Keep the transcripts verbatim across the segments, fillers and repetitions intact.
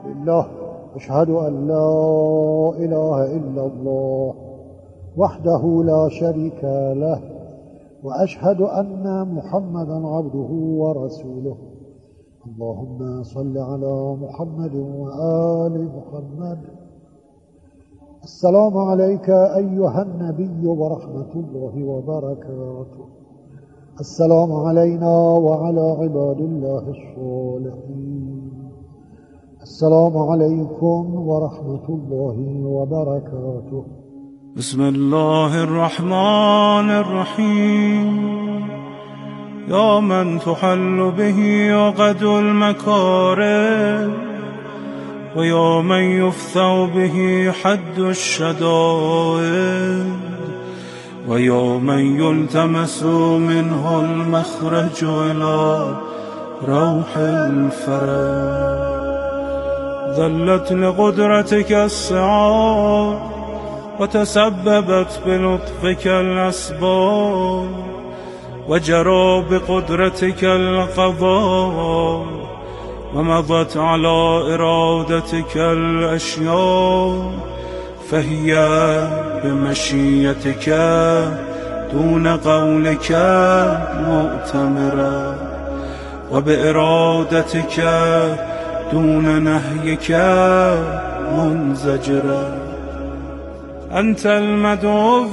لله أشهد أن لا إله إلا الله وحده لا شريك له وأشهد أن محمدا عبده ورسوله اللهم صل على محمد وآل محمد. السلام عليك أيها النبي ورحمة الله وبركاته. السلام علينا وعلى عباد الله الصالحين. السلام عليكم ورحمة الله وبركاته. بسم الله الرحمن الرحيم. يا من تحل به عقد المكاره ويا من يفتح به حد الشدائد ويا من يلتمس منه المخرج إلى روح الفرج. ذلت لقدرتك السعاد وتسببت بلطفك الأسباب وجرى بقدرتك القضاء ومضت على إرادتك الأشياء فهي بمشيتك دون قولك مؤتمرة وبإرادتك دون نهيك منزجرة. أنت المدعو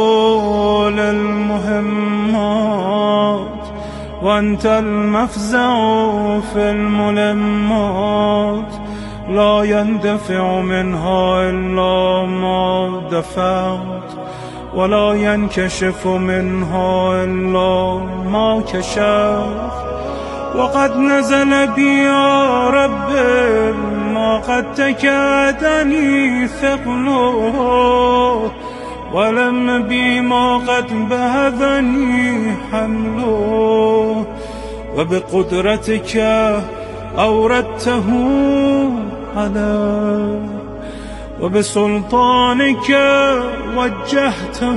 للمهمات وأنت المفزع في الملمات لا يندفع منها إلا ما دفعت ولا ينكشف منها إلا ما كشفت. وقد نزل بي يا رب ما قد تكادني ثقله ولم بي ما قد بهذني حمله وبقدرتك أوردته علي وبسلطانك وجهته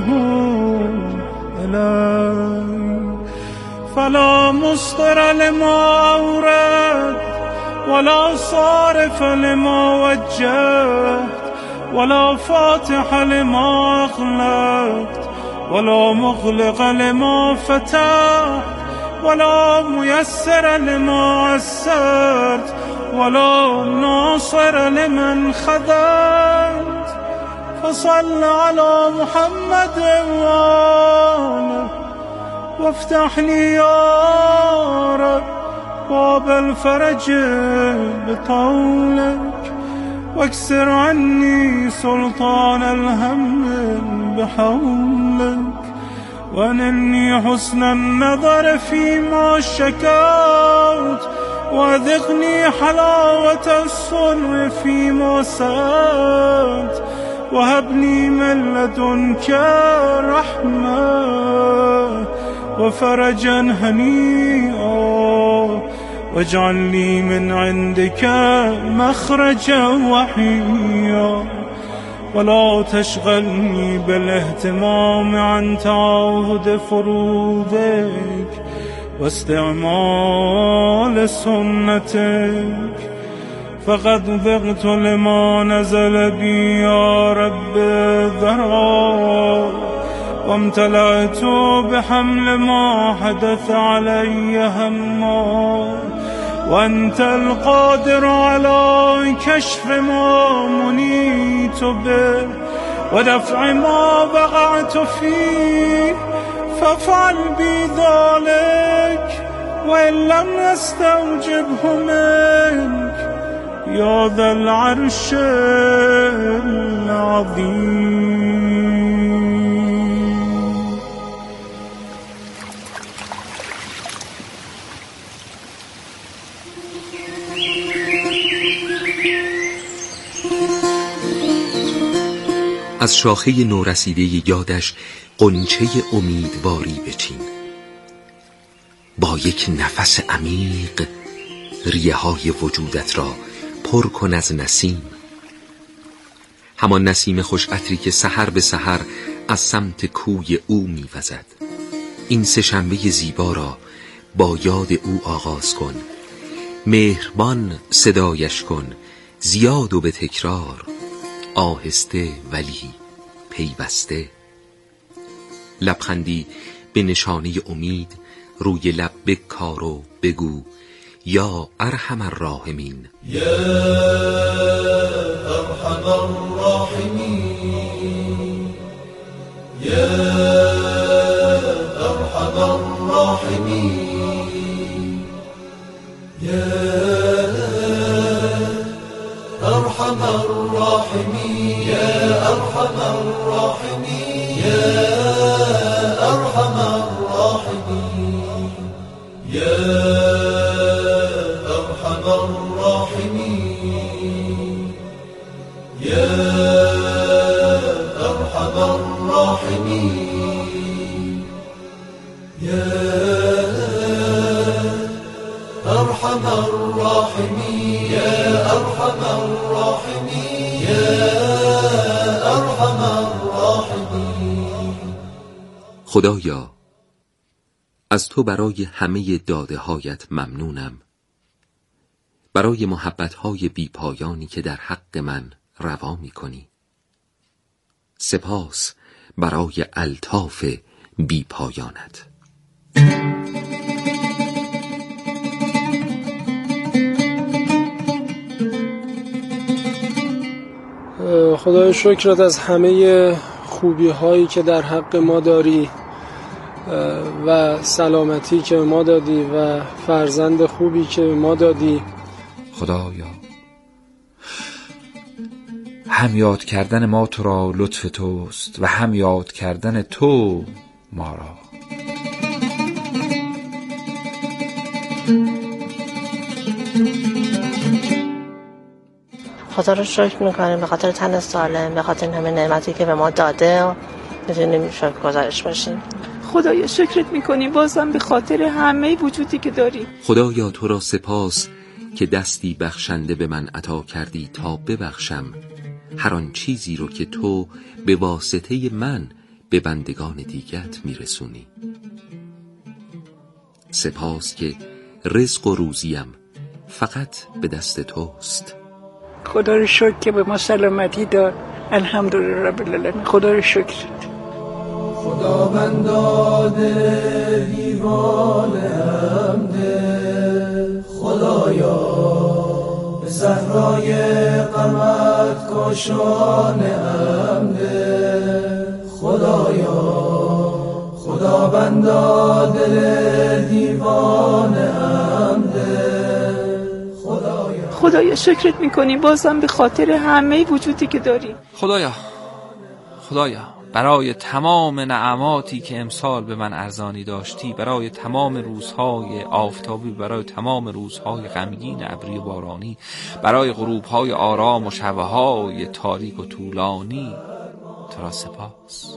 إلي. فلا مصدر لما أورد ولا صارف لما وجهت ولا فاتح لما أغلقت ولا مغلق لما فتحت ولا ميسر لما عسرت ولا ناصر لمن خذلت. فصل على محمد وآله وافتح لي يا رب باب الفرج بطولك واكسر عني سلطان الهم بحولك وانني حسن النظر فيما شكوت وذقني حلاوة الصنع فيما سألت وهبني من لدنك رحمة وفرجا هنيئا واجعل لي من عندك مخرجا وحيا ولا تشغلني بالاهتمام عن تعاهد فروضك واستعمال سنتك. فقد ذقت لما نزل بي يا رب ذرا وامتلأت بحمل ما حدث علي هما وأنت القادر على كشف ما منيت به ودفع ما وقعت فيه فافعل بي ذلك وإن لم نستوجبه منك يا ذا العرش العظيم. از شاخه نورسیده یادش غنچه امیدواری بچین. با یک نفس عمیق ریه های وجودت را پر کن از نسیم. همان نسیم خوش عطری که سحر به سحر از سمت کوی او می‌وزد. این سه‌شنبه زیبا را با یاد او آغاز کن. مهربان صدایش کن، زیاد و به تکرار، آهسته ولی پیوسته. لبخندی به نشانه امید روی لب بکار و بگو یا ارحم الراحمین، یا ارحم الراحمین، یا ارحم الراحمین، یا ارحم الراحمین، یا ارحم الراحمین، یا ارحم الراحمین، یا ارحم الراحمین، یا ارحم الراحمین، یا ارحم الراحمین، یا ارحم الراحمین، یا ارحم الراحمین. خدایا از تو برای همه داده هایت ممنونم، برای محبت های بی پایانی که در حق من روا می کنی. سپاس برای الطاف بی پایانت. خدای شکرت از همه خوبی هایی که در حق ما داری و سلامتی که ما دادی و فرزند خوبی که ما دادی. خدایا هم یاد کردن ما تو را لطف توست و هم یاد کردن تو ما را. خدا رو شکر میکنیم به خاطر تن سالم، به خاطر همه نعمتی که به ما داده و میتونیم شکر گزارش باشیم. خدایا شکرت میکنیم بازم به خاطر همه وجودی که داری. خدایا تو را سپاس که دستی بخشنده به من عطا کردی تا ببخشم هر آن چیزی رو که تو به واسطه من به بندگان دیگت میرسونی. سپاس که رزق و روزیم فقط به دست توست. خدا رو شکر که به ما سلامتی داد. الحمدلله رب العالمین. خدا رو شکر. خدا بندا دل دیوانه حمده، خدایا به صحرای غمت کاشانه حمده، خدایا خدا بندا دل دیوانه حمده، خدایا خدایا شکرت میکنیم بازم به خاطر همه وجودی که داری. خدایا خدایا برای تمام نعماتی که امسال به من ارزانی داشتی، برای تمام روزهای آفتابی، برای تمام روزهای غمگین ابری و بارانی، برای غروبهای آرام و شبهای تاریک و طولانی، تو را سپاس.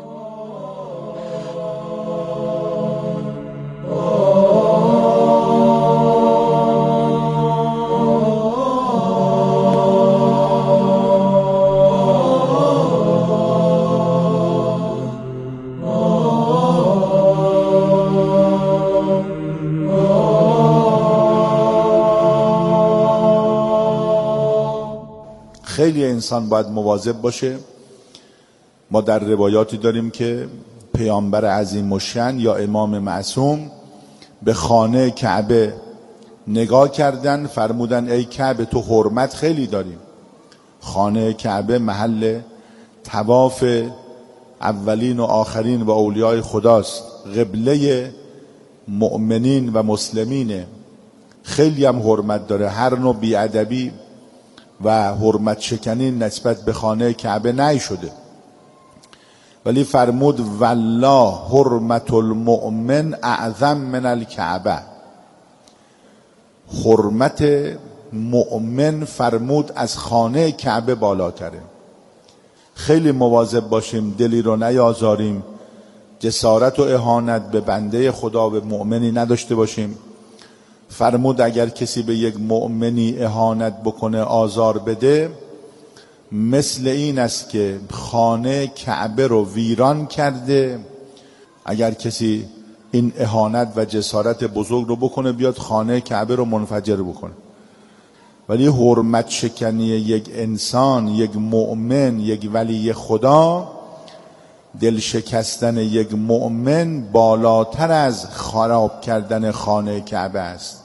خیلی انسان باید مواظب باشه. ما در روایاتی داریم که پیامبر عظیم الشأن یا امام معصوم به خانه کعبه نگاه کردن، فرمودن ای کعبه تو حرمت خیلی داریم. خانه کعبه محل طواف اولین و آخرین و اولیای خداست، قبله مؤمنین و مسلمینه، خیلی هم حرمت داره. هر نوع بیادبی و حرمت شکنی نسبت به خانه کعبه نهی شده، ولی فرمود والله حرمت المؤمن اعظم من الکعبه. حرمت مؤمن فرمود از خانه کعبه بالاتره. خیلی مواظب باشیم دلی رو نیازاریم، جسارت و اهانت به بنده خدا و مؤمنی نداشته باشیم. فرمود اگر کسی به یک مؤمنی اهانت بکنه، آزار بده، مثل این است که خانه کعبه رو ویران کرده. اگر کسی این اهانت و جسارت بزرگ رو بکنه، بیاد خانه کعبه رو منفجر بکنه. ولی حرمت شکنی یک انسان، یک مؤمن، یک ولی خدا، دل شکستن یک مؤمن بالاتر از خراب کردن خانه کعبه است.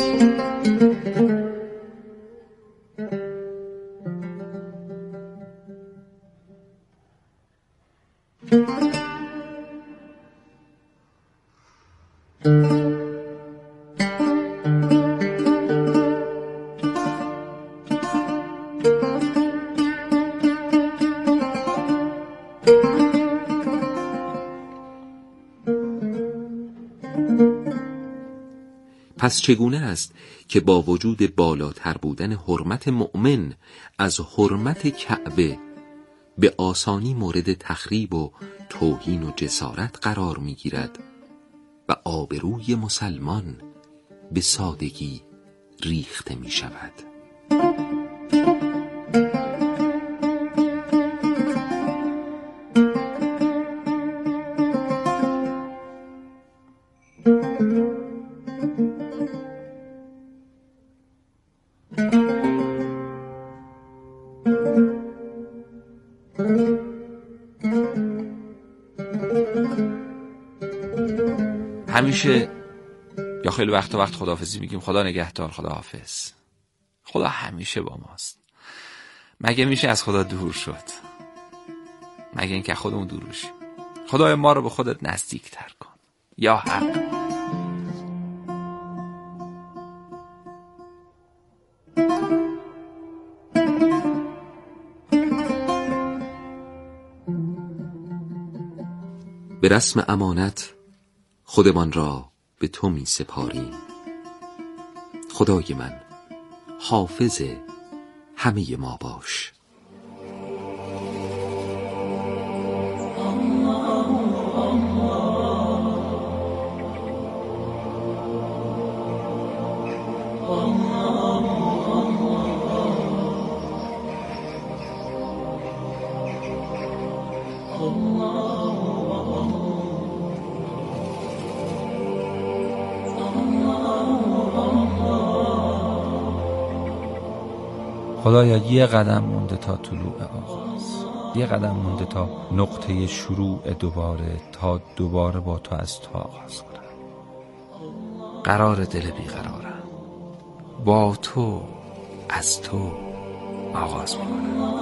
پس چگونه است که با وجود بالاتر بودن حرمت مؤمن از حرمت کعبه به آسانی مورد تخریب و توهین و جسارت قرار می‌گیرد و آبروی مسلمان به سادگی ریخته می‌شود؟ همیشه یا خیلی وقت وقت خداحافظی میگیم خدا نگهدار، خدا حافظ. خدا همیشه با ماست. مگه میشه از خدا دور شد؟ مگه اینکه خودمون دور بشیم؟ خدای ما رو به خودت نزدیک تر کن یا حق. به رسم امانت خودمان را به تو می سپاریم. خدای من حافظ همه ما باش. خدایا یه قدم مونده تا طلوع آغاز، یه قدم مونده تا نقطه شروع دوباره، تا دوباره با تو از تو آغاز کنم. قرار دل بیقرارم، با تو از تو آغاز میکنم.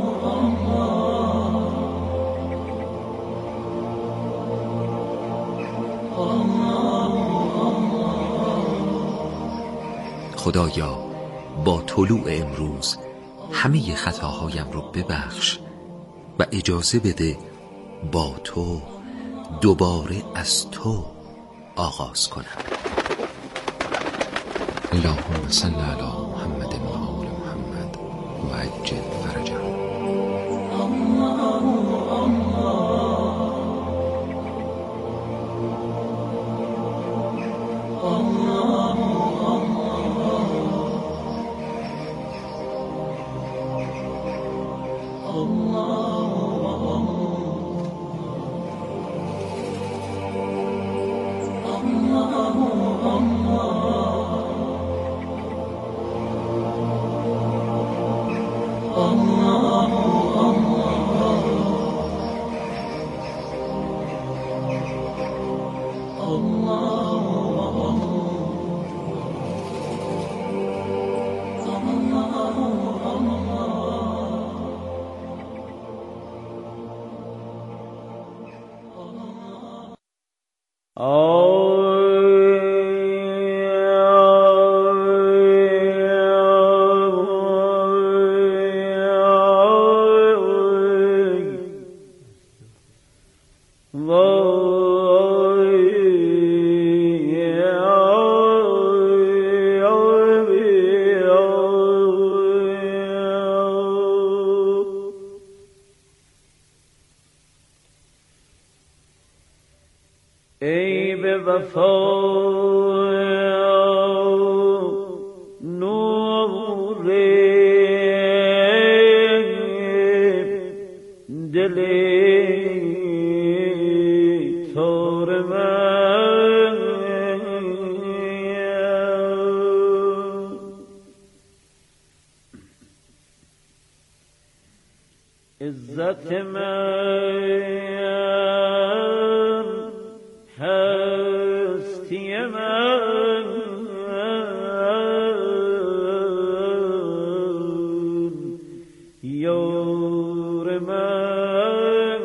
خدایا با طلوع امروز همه خطاهایم رو ببخش و اجازه بده با تو دوباره از تو آغاز کنم. اللهم صل علی محمد و آل محمد و عجل فرجهم. ای به وفا نور دل تار من، عزت من، هستی من، یار من.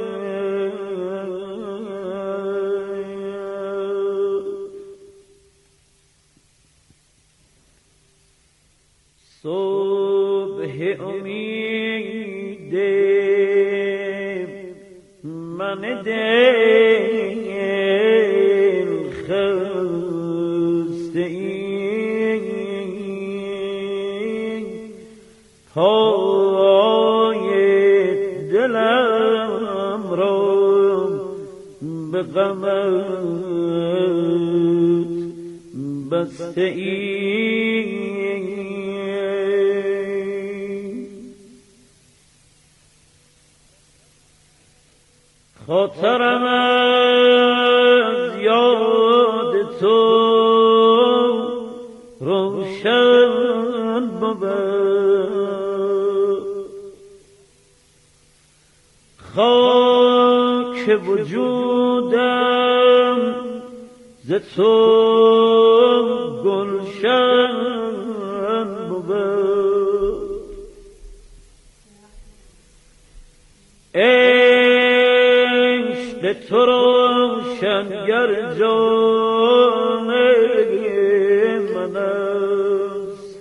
صبح امید من دل خسته ای، پای دلم را به غمت بسته ای. خاطرم از یاد تو روشن بود، خاک وجودم ز تو گلشن بود. عشق تو روشنگر جان من است،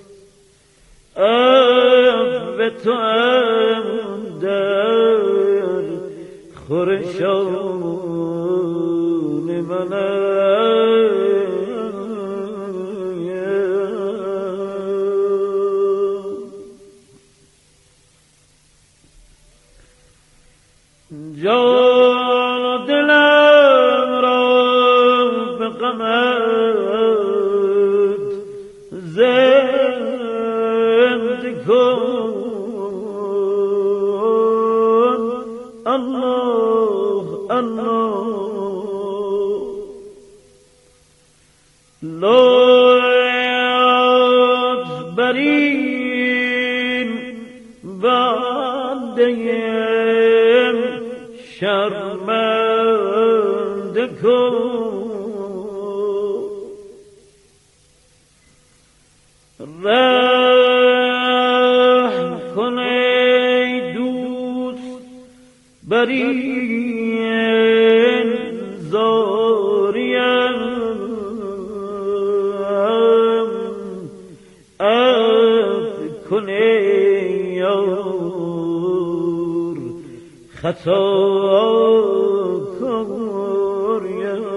عفو تو در خورشان من است. جان و دلم را به غمت زنده کن. الله الله لطف برین بنده شرمنده کن. رحم کن ای دوست بر این زاریم، عفو کن ای یار خطا کار.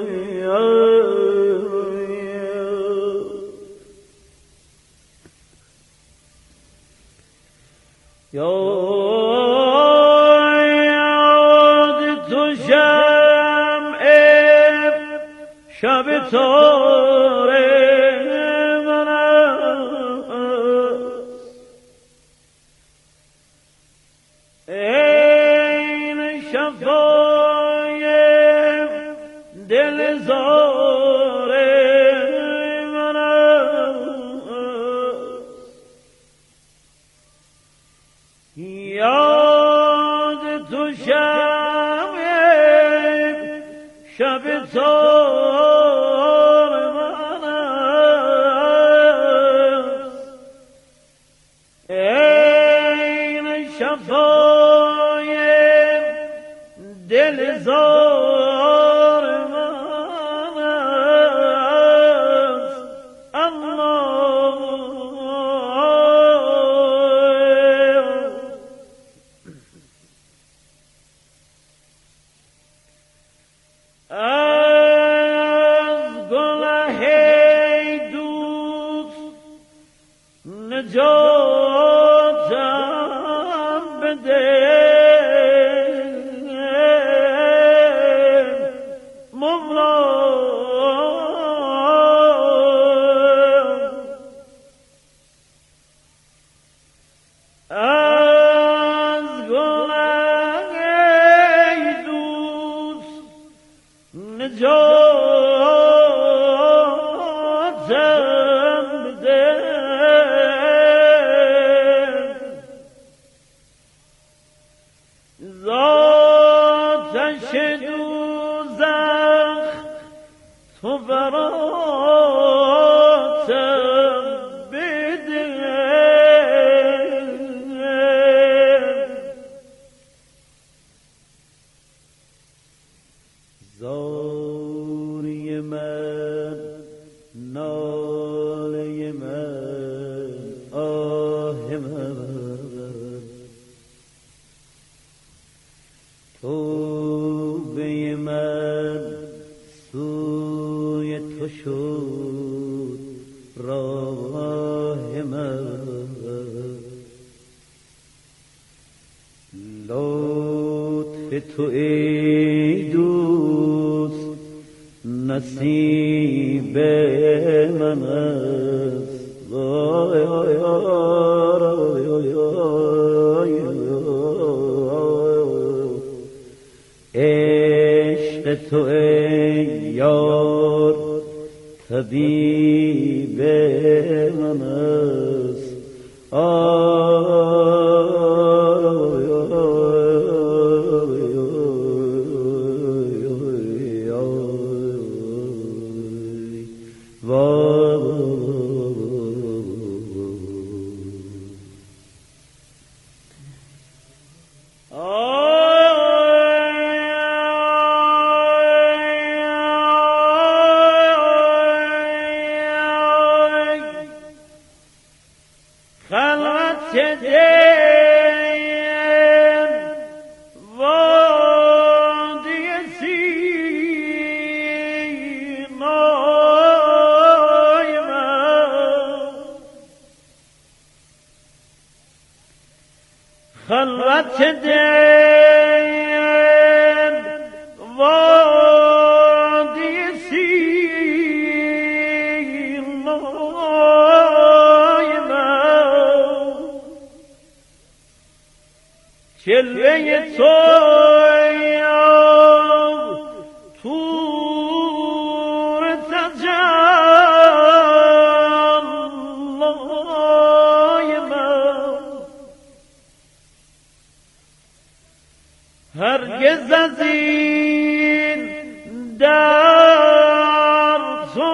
یاد تو شمع شب تاره من است، شفای دل زار من است. یاد تو شب شب تار من است، این شفای دل زار من است. الله از گناه دوست نجاتم بده، ذاتش دوزخ تو براتم بده زاری من ناله من آه من توبه من سوی تو شد راه من لطف تو ای دوست نصیب من است عشق تو ای یار طبیب من است خلوت دل وادی سینای من خلوت دل وادی سینای جلوه تو تور تجلای من هرگز از این در تو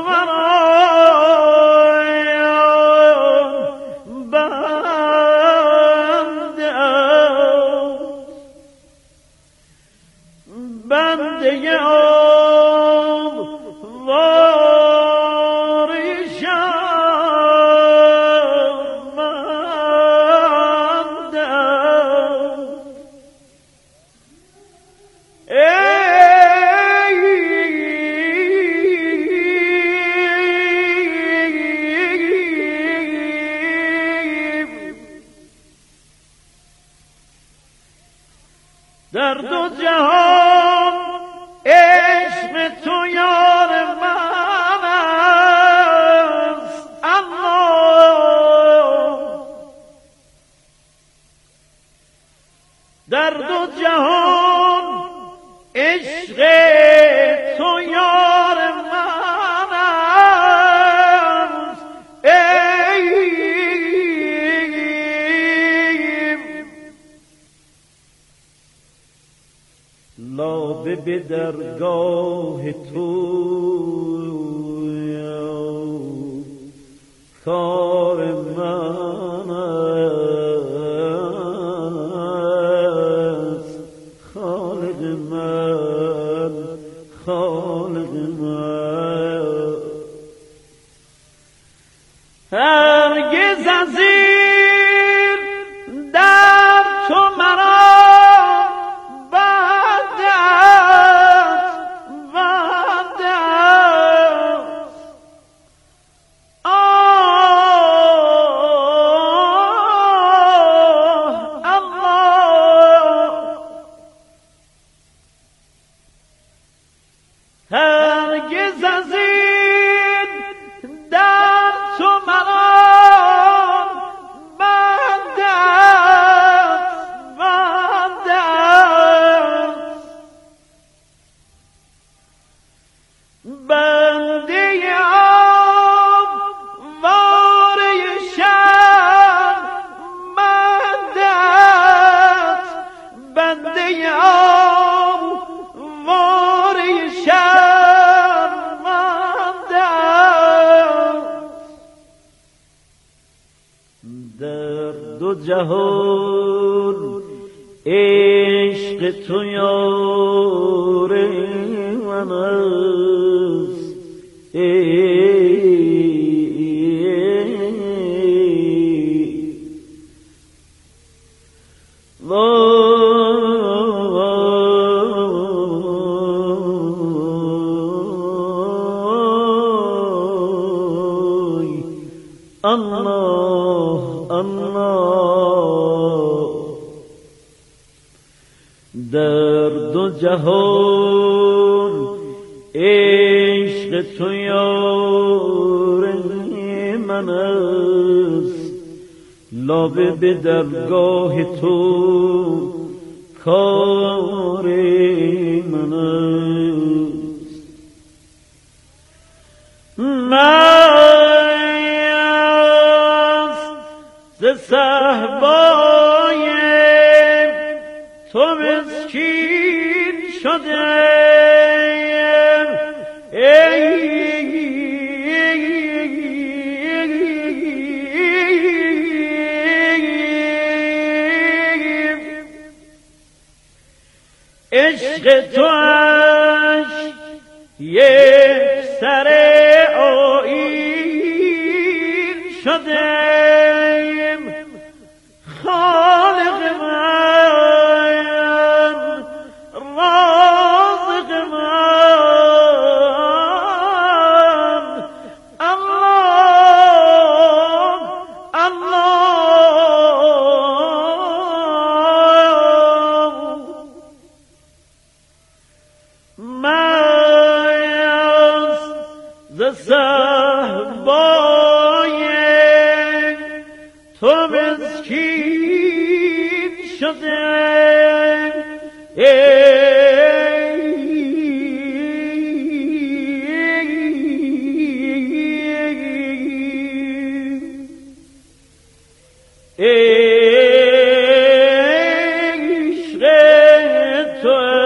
بنده آب واریشم مندم در دو جهان عشق تو یار من است الله در دو جهان عشق تو یار من است لابه به درگاه تو کار من است خالق من خالق من هرگز از این در تو مرا جهان عشق تو یار من است. الله الله در دو جهان عشق تو یار من است. لابه به درگاه تو کار من است. مست ز صحبای تو مسکین شدم، عشق تو اش یک سر آیین شدم. خالق من رازق من الله الله مست ز صحبای تو مسکین شدم. عشق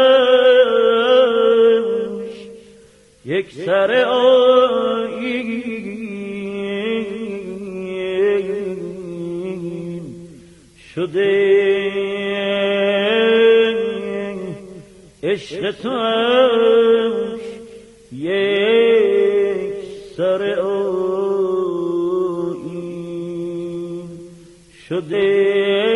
توش یک سر آیین شده. عشق توش یک سر آیین شده.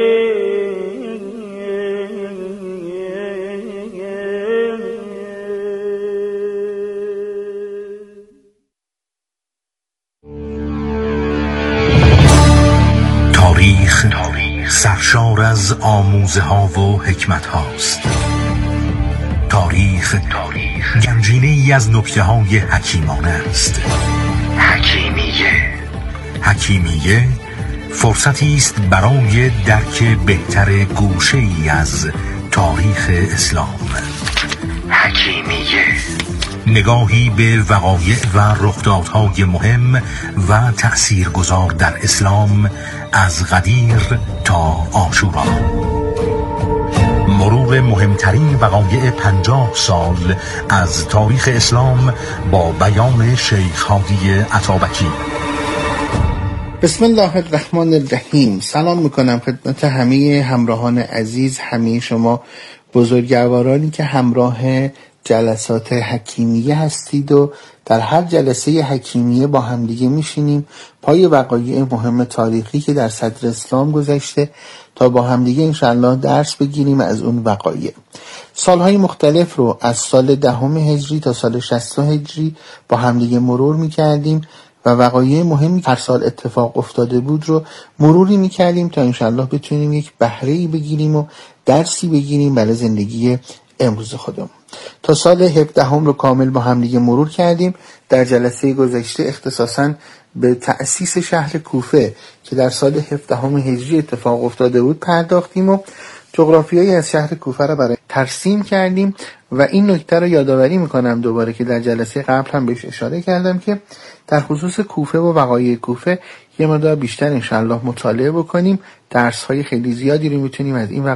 تاریخ سرشار از آموزه ها و حکمت هاست. تاریخ گنجینه ای از نکته های حکیمانه است. حکیمیه حکیمیه فرصتی است برای درک بهتر گوشه ای از تاریخ اسلام. حکیمیه نگاهی به وقایع و رخدادهای مهم و تأثیرگذار در اسلام از غدیر تا عاشورا. مرور مهمترین وقایع پنجاه سال از تاریخ اسلام با بیان شیخ هادی عطابکی. بسم الله الرحمن الرحیم. سلام میکنم خدمت همه همراهان عزیز، همه شما بزرگوارانی که همراه جلسات حکیمیه هستید و در هر جلسه حکیمیه با همدیگه میشینیم پای وقایع مهم تاریخی که در صدر اسلام گذشته تا با همدیگه انشاءالله درس بگیریم از اون وقایع. سالهای مختلف رو از سال دهم هجری تا سال شصت هجری با همدیگه مرور میکردیم و وقایع مهمی هر سال اتفاق افتاده بود رو مروری میکردیم تا انشاءالله بتونیم یک بهره‌ای بگیریم و درسی بگیریم برای زندگی امروز خودمون. تا سال هفدهم رو کامل با هم دیگه مرور کردیم. در جلسه گذشته اختصاصاً به تأسیس شهر کوفه که در سال هفدهم هجری اتفاق افتاده بود پرداختیم و جغرافیایی از شهر کوفه را برای ترسیم کردیم و این نکته رو یادآوری میکنم دوباره که در جلسه قبل هم بهش اشاره کردم که در خصوص کوفه و وقایع کوفه یه مقدار بیشتر انشالله مطالعه بکنیم. درس‌های خیلی زیادی رو میتونیم از این